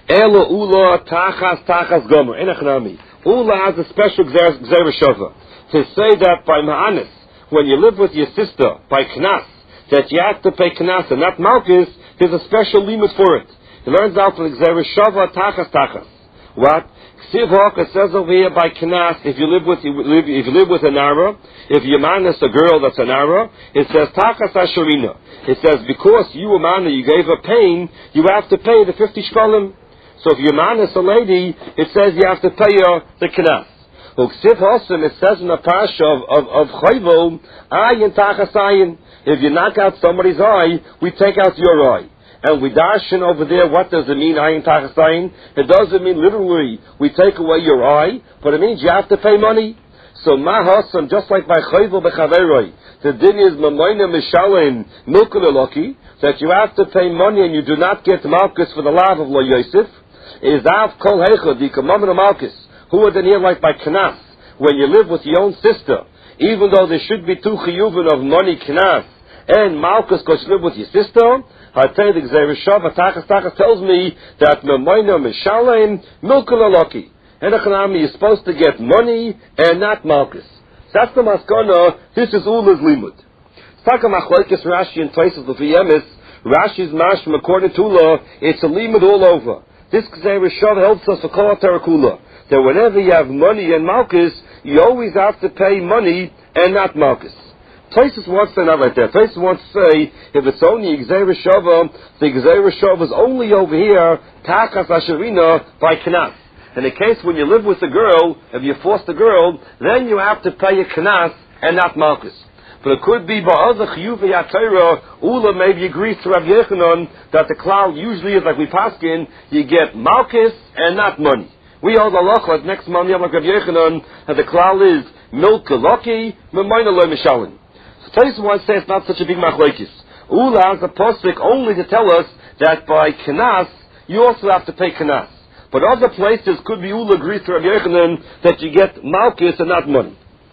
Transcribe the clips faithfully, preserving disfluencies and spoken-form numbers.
Ela ula tachas tachas gomer. Enachnami. Ula has a special gzeira shava to say that by ma'anis, when you live with your sister by knas, that you have to pay knas and not malchus. There's a special limit for it. He learns out from gzeira shava tachas tachas. What? Ksiv Hawk, it says over here by Knas, if you live with you live, if you live with a Nara, if you manus a girl that's a Nara, it says Takas Asherina. It says because you a man, you gave her pain, you have to pay the fifty shkolim. So if you manus a lady, it says you have to pay her the Knas. Ksiv Hosam, it says in the parasha of of, of Chayvol, Ayin Takas Ayin. If you knock out somebody's eye, we take out your eye. And we darshan over there, what does it mean, ayin tachas ayin? It doesn't mean literally, we take away your eye, but it means you have to pay money. So, mahasam, just like by chayvul bechaveroi, the din is mamoyna mishalin milkulaloki, that you have to pay money and you do not get malchus for the love of Lo Yosef, is av kol heichad, the commandment of malchus, who would then hear like by knas, when you live with your own sister, even though there should be two chiyuvin of money knas, and malchus because you live with your sister, I tell you the Gzeira Shava Tachas Tachas tells me that Memoina Mishalim Milkulaloki. And you're supposed to get money and not malchus. That's the maskana. This is Ula's limud. Taka Machlekes Rashi in places of the Yemis. Rashi's mashma according to Ula, it's a limud all over. This Gzeira Shava helps us for Kol Terakula. That whenever you have money and malchus, you always have to pay money and not malchus. Places wants to not right there. Places wants to say if it's only Gzeira Shava, the Gzeira Shava is only over here Takas Asherina by Knas. In the case when you live with a girl, if you force the girl, then you have to pay a Knas and not malchus. But it could be by other Chiyuvei HaTorah, Ula maybe agrees to Rav Yechanan that the cloud usually is like we paskin, you get malchus and not money. We hold Allah like next month like Rav Yechanan, and the cloud is milka loki, memoina lo mishalin. Place one says it's not such a big machlokes. Ula has a posik only to tell us that by Knas you also have to pay Knas. But other places could be Ula agrees to Rav Yechanan that you get malchus and not money.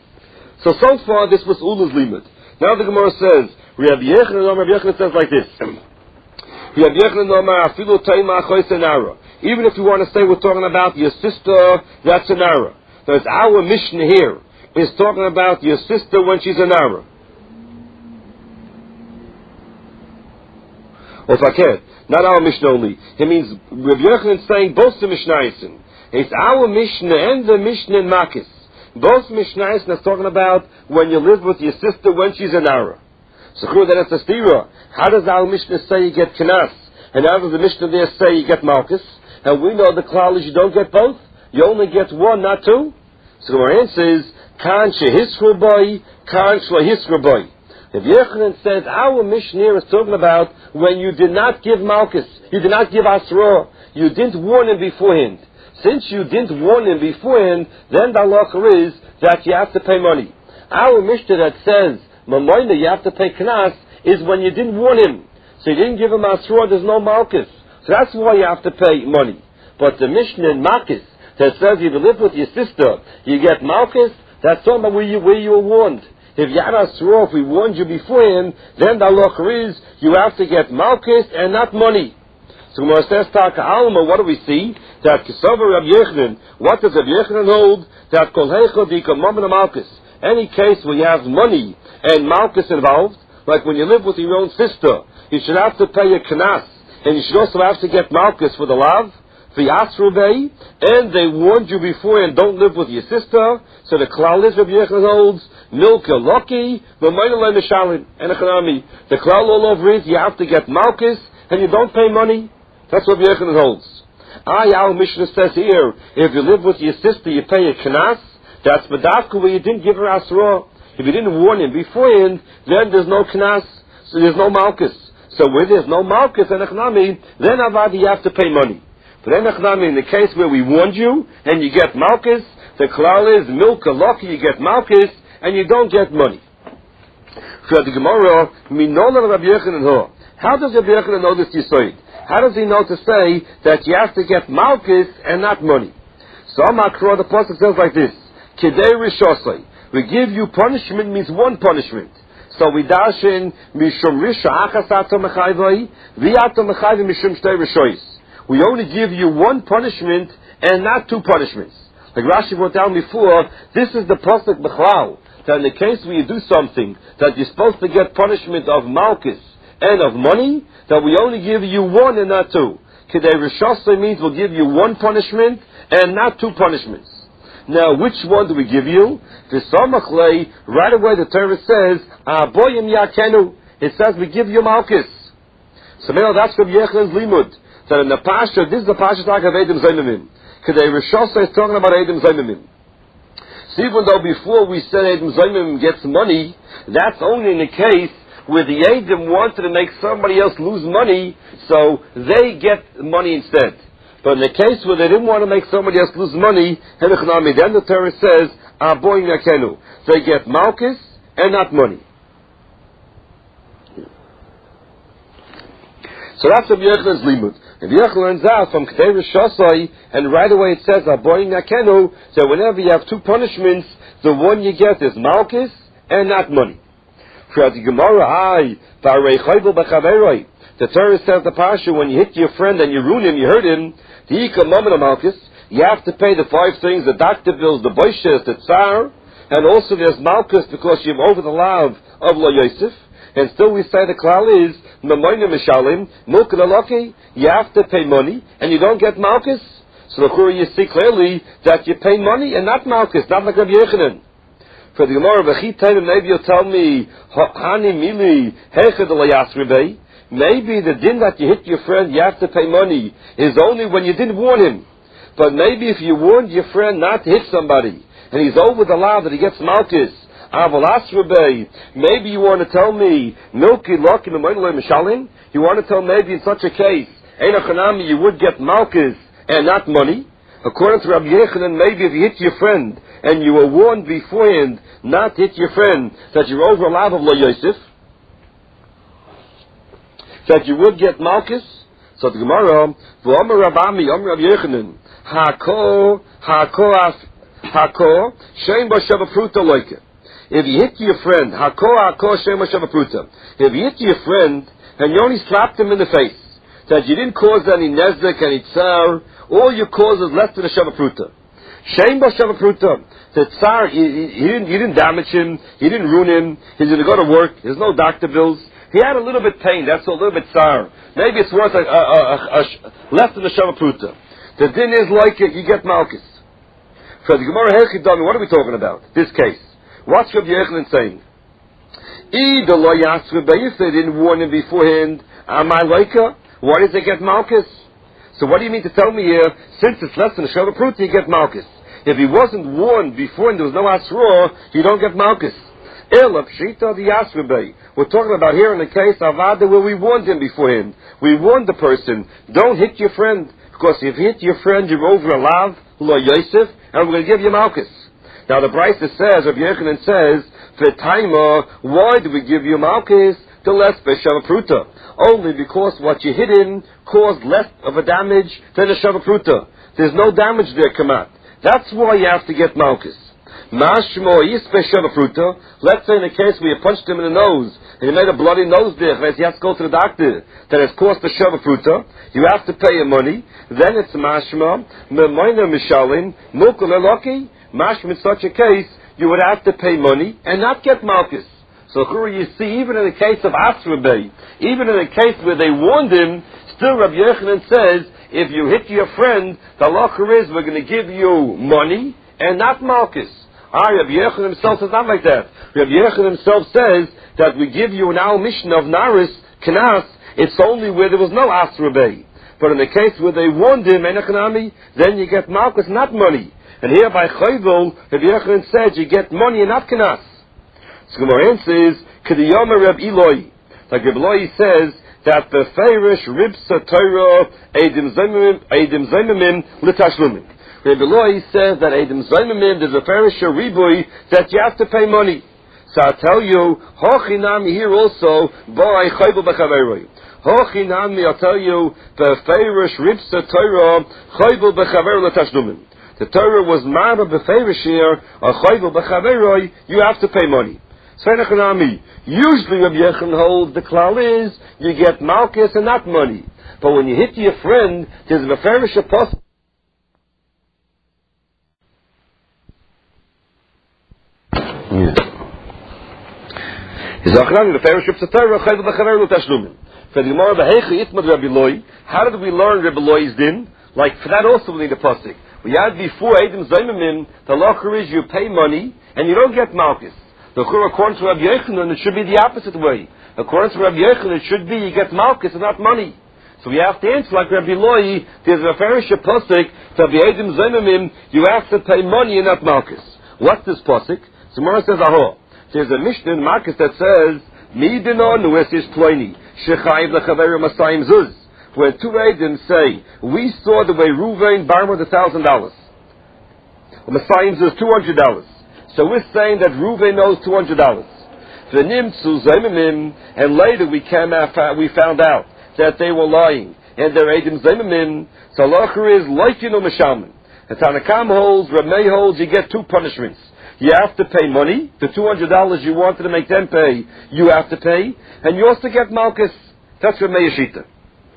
So so far this was Ula's limit. Now the Gemara says Rav Yechanan, Rav Yechanan says like this. Rav Yechanan Omar afilu taima achois enara. Even if you want to say we're talking about your sister, that's an ara. There's our Mishnah here is talking about your sister when she's an ara. Or fakir, not our Mishnah only. It means Rav Yochanan is saying both the Mishnayos. It's our Mishnah and the Mishnah in Makis. Both Mishnayos are talking about when you live with your sister when she's an Ara. So then it's a stira. How does our Mishnah say you get Knas? And how does the Mishnah there say you get Malchus? And we know the klal is you don't get both. You only get one, not two. So our answer is Kan shehisru boy, Kan shlehisru boy. If Yechanan says our Mishnah is talking about when you did not give Malchus, you did not give Asra, you didn't warn him beforehand. Since you didn't warn him beforehand, then the halacha is that you have to pay money. Our Mishnah that says Mamoina you have to pay Knas is when you didn't warn him. So you didn't give him Asra, there's no Malchus. So that's why you have to pay money. But the Mishnah in Makis that says if you live with your sister, you get Malchus, that's talking about where you, where you were warned. If you had Asra, if we warned you beforehand, then the halacha is you have to get Malchus and not money. So when it says Taka Alma, what do we see? That Kesava Rav Yechanan, what does Rav Yechanan hold? That Kol Heichad Dika Mammon Malchus. Any case where you have money and Malchus involved, like when you live with your own sister, you should have to pay a Knas, and you should also have to get Malchus for the love, for Yasrubei, and they warned you beforehand, don't live with your sister. So the klal is Rav Yechanan holds, Milka Loki, Mamoina Mishalim, and Echanami. The klal all over is you have to get Malchus, and you don't pay money. That's what Rav Yechanan holds. Ah, our Mishnah says here, if you live with your sister, you pay a Knas. That's Badavka where you didn't give her Asra. If you didn't warn him beforehand, then there's no Knas, so there's no Malchus. So where there's no Malchus and Echanami, then Avadi you have to pay money. But then Echanami, in the case where we warned you, and you get Malchus, the klal is Milka Loki, you get Malchus, and you don't get money. So the Gemara, Minola Rav Yechanan. How does Rav Yechanan know this Yisoid? How does he know to say that you have to get Malchus and not money? So Amakra, the pasuk says like this: Kedei Rishosai. We give you punishment means one punishment. So we dash in Mishum Risha Achasato Mechayvai, Viato Mechayvai Mishum Shtei Rishois. we only give you one punishment and not two punishments. Like Rashi wrote down before, this is the pasuk b'chlal, that in the case where you do something that you're supposed to get punishment of malchus and of money, that we only give you one and not two. Kedei Rishosai means we'll give you one punishment and not two punishments. Now, which one do we give you? V'samachlei, right away the Torah says, Aboyim yakenu. It says we give you malchus. So now that's Rabbi Yechanan's limud. That in the Pasha, this is the Pasha talk of Edom Zaymimim. Kedei Rishosai is talking about Edom Zaymimim. So even though before we said Edom Zaymimim gets money, that's only in the case where the Edom wanted to make somebody else lose money, so they get money instead. But in the case where they didn't want to make somebody else lose money, then the Torah says, Aboyim yakenu. They get malchus and not money. So that's Rabbi Yechanan's limud. And Rabbi Yechanan learns out from Kedei Rishosai, and right away it says, Aboyim yakenu, that whenever you have two punishments, the one you get is malchus and not money. For the Gemara, Ay, the Torah says the Pasha, when you hit your friend and you ruin him, you hurt him, the Ika Mammon Malchus, you have to pay the five things, the doctor bills, the boishes, the tsar, and also there's Malchus because you're over the lav of Lo Yosef, and still we say the klal is, Mamoyne Mishalim, Mulkin Aloki, you have to pay money, and you don't get Malchus. So the Chura, you see clearly that you pay money and not Malchus, not like Rabbi Yechanan. For the Gemara, maybe you'll tell me, Hani Mili, Hechad Alayasribei, maybe the din that you hit your friend, you have to pay money, is only when you didn't warn him. But maybe if you warned your friend not to hit somebody, and he's over the law that he gets malchus, Avalasribei, maybe you want to tell me, Milki Loki Memoinle Mishalim, you want to tell maybe in such a case, Einachanami, you would get malchus and not money. According to Rabbi Yechanan, maybe if you hit your friend, and you were warned beforehand not to hit your friend, that you're over a lav of Lo Yosef, that you would get malchus. So the Gemara, V'omer Rabami, Omer Rabbi Yechanan, Hako, Hako, Hako, Shem B'Sheva Pruta Loike. If you hit your friend, Hako, Hako, Shem B'Sheva Pruta. If you hit your friend, and you only slapped him in the face, that you didn't cause any nezek, any tsar, all you caused is less than a Sheva Pruta. Shem B'Sheva Pruta. The tsar, he, he, he, didn't, he didn't damage him, he didn't ruin him, he's going to go to work, there's no doctor bills. He had a little bit pain, that's a little bit tsar. Maybe it's worth a, a, a, a, a, less than a Sheva Pruta. The din is like it, you get malchus. For the Gemara Hechidami, what are we talking about? This case. What's Rabbi Yechanan saying? Either lo yasribei, if they didn't warn him beforehand, am I like why did they get malchus? So what do you mean to tell me here, since it's less than a Sheva Pruta, you get malchus? If he wasn't warned before and there was no asra, you don't get malchus. Ela pshita the yasribei. We're talking about here in the case of Ada where we warned him beforehand. We warned the person, don't hit your friend, because if you hit your friend, you're over a lav, Lo Yosef, and we're going to give you malchus. Now the Brisa says, Rabbi Yechanan says, V'taima, why do we give you malchus? The less Sheva Pruta. Only because what you hit him caused less of a damage than a Sheva Pruta. There's no damage there, Kamat. That's why you have to get malchus. Mashmo Yispe Sheva Pruta. Let's say in a case where you punched him in the nose and you made a bloody nose there, he has to go to the doctor, that has caused the Sheva Pruta. You have to pay him money. Then it's Mashma, Memoina Mishalim, Mukul Eloki. Mashma, in such a case, you would have to pay money and not get malchus. So you see, even in the case of Asrabei, even in the case where they warned him, still Rabbi Yechanan says, if you hit your friend, the halacha is we're going to give you money and not malchus. Ah, Rabbi Yechanan himself says not like that. Rabbi Yechanan himself says that we give you an al mishnah of Naris, Knas, it's only where there was no Asrabei. But in the case where they warned him, Enochanami, then you get malchus, not money. And here by Chayvul, Rabbi Yechanan says you get money and not Knas. So Gemara says, Kediyama Reb Eloi. Like Reb Eloi says that the Feirish Ribsa Torah Eidim Zaymimim L'Tashlumin. Reb Eloi says that Eidim Zaymimim, there's a Feirish Ribui that you have to pay money. So I'll tell you, Hochinami here also, Bo'ai Chayvul B'Chaveroi. Hochinami, I'll tell you, the Feirish Ribsa Torah Chayvul B'Chaveroi L'Tashlumin. The Torah was Mara B'Feirish here, or Chayvul B'Chaveroi, you have to pay money. So Enochanami, usually Rabbi Yechon holds the klal is you get malchus and not money. But when you hit your friend, there's a mefarish apostle. Yeah. For the Gemara, how did we learn Rabbi Loi's din? Like, for that also we need a pasuk. We had before Eidim Zaymimim, the locher is you pay money, and you don't get malchus. The according to Rabbi Yochanan, it should be the opposite way. According to Rabbi Yochanan, it should be you get malchus and not money. So we have to answer like Rabbi Loi, there's a farish pasuk, to be Eidim Zaymimim, you have to pay money and not malchus. What's this pasuk? So Gemara says, aho. There's a Mishnah in Marcus that says, Midino nuesis ploini, shechayiv lechaveru masayim zuz. Where two Eidim say, we saw the way Ruvain borrowed a thousand dollars. Masayim zuz two hundred dollars. So we're saying that Ruvain owes two hundred dollars. V'nimtzu zaymimim, and later we came out, we found out that they were lying, and their Eidim zaymimim. So locher is loikinu mishalmin. And Tanakam holds, Rameh holds, you get two punishments. You have to pay money. The two hundred dollars you wanted to make them pay, you have to pay. And you also get malchus. That's what Meishita.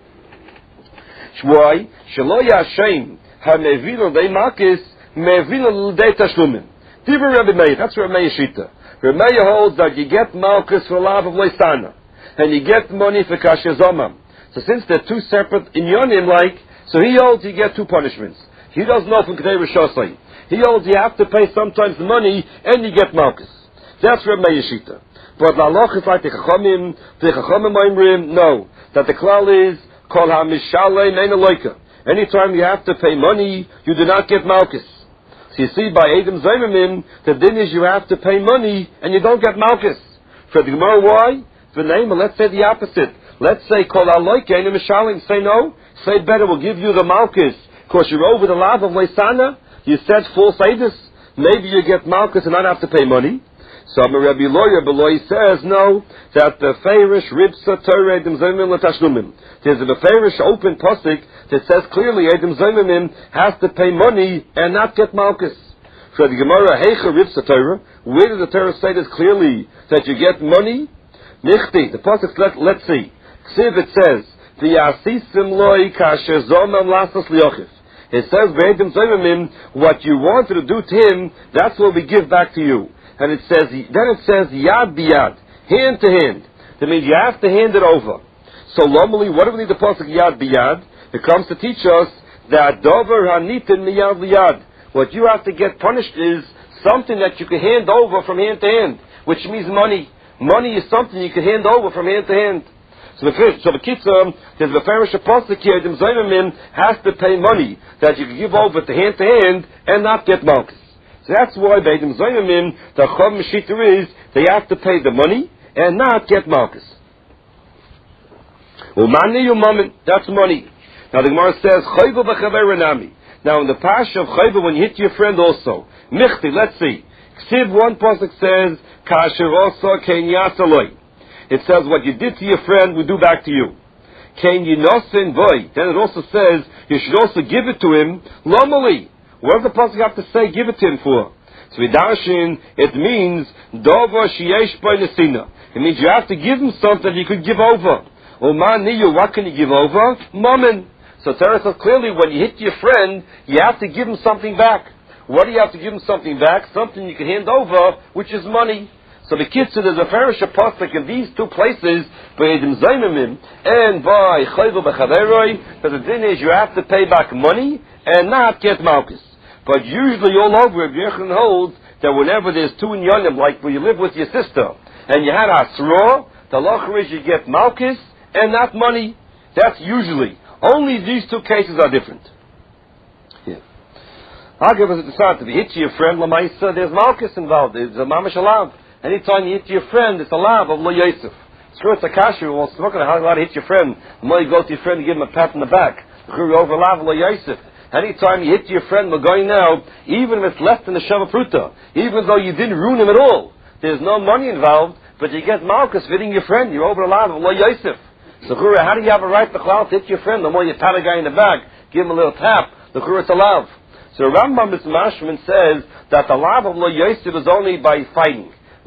Shwai, Shelo Yashem, HaMevino de malchus, Mevino de Tashlumim. Diver Rebbe Meir, that's what Meishita. Rebbe Meir holds that you get malchus for love of Leisana. And you get money for Kashazomam. So since they're two separate inyonim like, so he holds you get two punishments. He doesn't know from Kedei Rishosai. He holds you have to pay sometimes the money and you get malchus. That's Reb Meir Shita. But la loch is like the Chachamim, the Chachamim Oimrim, no. That the klal is, kol ha-mishalei neina loika. Anytime you have to pay money, you do not get malchus. So you see by Eidim Zaymimim, the din is you have to pay money and you don't get malchus. For the Gemara, why? For name, let's say the opposite. Let's say kol ha-loika neina mishalei. Say no. Say better, we'll give you the malchus because you're over the lav of Leisana. You said false Eidus. Maybe you get malchus and not have to pay money. So Rabbi Lawyer Beloy says no, that the Feirish Ribsa Torah Eidim Zaymimim L'Tashlumim. There's a Feirish open pasuk that says clearly Eidim Zaymimim has to pay money and not get malchus. So the Gemara Heicha Ribsa Torah, where did the Torah say this clearly that you get money? Nichti, the pasuk, let, let's see. Ksiv it says, V'yasisim loy kasher zomam lasas liochiv. It says, what you wanted to do to him, that's what we give back to you. And it says, then it says, yad biyad, hand to hand. That means you have to hand it over. So normally, what do we need the pasuk yad biyad? It comes to teach us that dover hanitin miyad liyad. What you have to get punished is something that you can hand over from hand to hand, which means money. Money is something you can hand over from hand to hand. So the first, so the kitzur, there's the Pharaoh Shaposik here, the Zaymimim has to pay money that you can give over to hand to hand and not get malchus. So that's why by the Zaymimim, the Chom Meshiter is, they have to pay the money and not get malchus. Umani Umamin, that's money. Now the Gemara says, Chayvu b'chaveranami. Now in the Pasha of Chayvu, when you hit your friend also, Michti, let's see. Ksiv, one pasuk says, Kasher also ken yasaloi. It says what you did to your friend, we do back to you. Ken yinosin boy. Then it also says you should also give it to him. Lomali. What does the pasuk have to say? Give it to him for. So vidashin, it means dover sheyesh by nesina. It means you have to give him something you could give over. Oman niyu, what can you give over? Mammon. So Torah says clearly when you hit your friend, you have to give him something back. What do you have to give him something back? Something you can hand over, which is money. So the kitzur, there's a Pharaoh Shaposik in these two places, by Eidim Zaymimim and by Chayvu b'chaveroi, that the din is you have to pay back money and not get malchus. But usually all over, Rabbi Yochanan holds that whenever there's two inyonim, like where you live with your sister, and you had asra, the locher is you get malchus and not money. That's usually. Only these two cases are different. Yeah. I'll give us a decide. If you hit your friend, Lamaisa, there's malchus involved. There's a mamash alav. Anytime you hit your friend, it's a lav of Lo Yosef. Sure, it's a kasher. Well, it's not going to how to hit your friend. The more you go to your friend and give him a pat in the back. You're over lav of Lo Yosef. Anytime you hit your friend, we're going now, even if it's less than the Shava Pruta, even though you didn't ruin him at all, there's no money involved, but you get malchus hitting your friend, you're over a lav of Lo Yosef. So, how do you have a right to clout to hit your friend? The more you pat a guy in the back, give him a little tap, the Chura it's a lav. So Rambam Mishmashman says that the lav of Lo Yosef is only by fighting.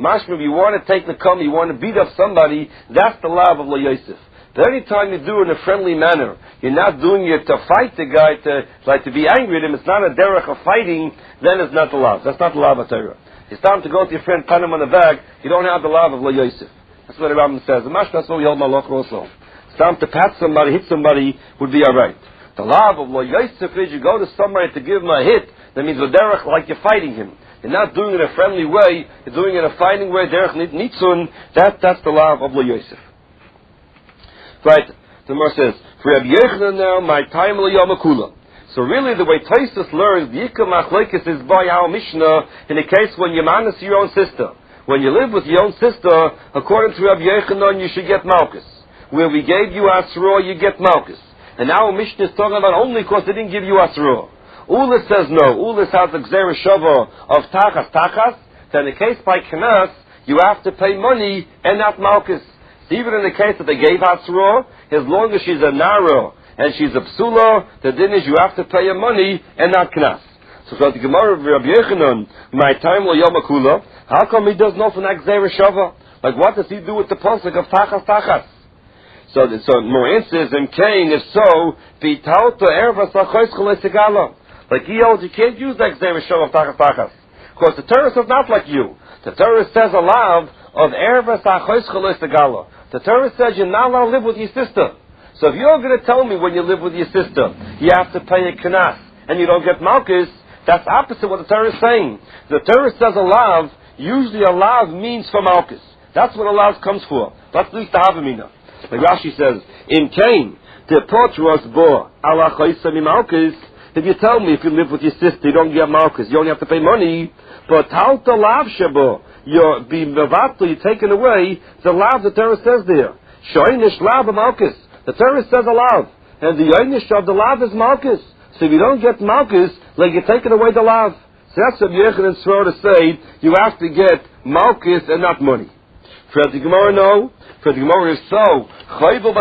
Mashma, you want to take the cum, you want to beat up somebody, that's the lav of Lo Yosef. But any time you do it in a friendly manner, you're not doing it to fight the guy, to like to be angry at him, it's not a derech of fighting, then it's not the lav. That's not the lav of Torah. It's time to go to your friend, pat him on the back, you don't have the lav of Lo Yosef. That's what the Rambam says. The Mashma, that's what we hold Malach also. It's time to pat somebody, hit somebody, would be alright. The lav of Lo Yosef is you go to somebody to give him a hit, that means with derech like you're fighting him. You're not doing it in a friendly way, you're doing it in a fighting way, derech nitzun, that, that's the lav of Lo Yosef. Right, the Gemara says, for Rabbi Yochanan now, my time Lo Yom Kula. So really the way Tosfos learns, the Yikam Machlekes is by our Mishnah, in the case when you manage your own sister. When you live with your own sister, according to Rabbi Yochanan, you should get Malkus. Where we gave you Asra, you get Malkus. And now Mishnah is talking about only because they didn't give you Asra. Ulis says no. Ulis has the Gzera Shava of Tachas Tachas. Then in the case by Knas, you have to pay money and not Malkus. So even in the case that they gave Asra, as long as she's a Nara and she's a Psula, the din is you have to pay her money and not Knas. So the Gemara of Rabbi Yochanan, my time Lo Yom Kula, how come he does not from that Gzera Shava? Like what does he do with the pasuk of Tachas Tachas? So, so more answers in Cain, if so, Pitalta Erva Sachois Cholei Segala. Like he holds, you can't use that Gzera Shava of Tachas Tachas. Because the Torah says not like you. The Torah says a lav of Erva Sachois Cholei Segala. The Torah says you're not allowed to live with your sister. So if you're going to tell me when you live with your sister, you have to pay a Knas, and you don't get Malkus, that's opposite what the Torah is saying. The Torah says a lav, usually a lav means for Malkus. That's what a lav comes for. That's at least the Havamina. Like Rashi says, in Cain, the potros bo ala chaysa mi Malkus. If you tell me if you live with your sister, you don't get Malkus, you only have to pay money. But halta lav shebo, you're being mevato, you're taken away. The lav the Torah says there. Shoinish lav Malkus. The Torah says a lav, and the yoinish of the lav is Malkus. So if you don't get Malkus, like you're taking away the lav. So that's what Yechon's Sro to say, you have to get Malkus and not money. For the Gemara, no. For the Gemara is so.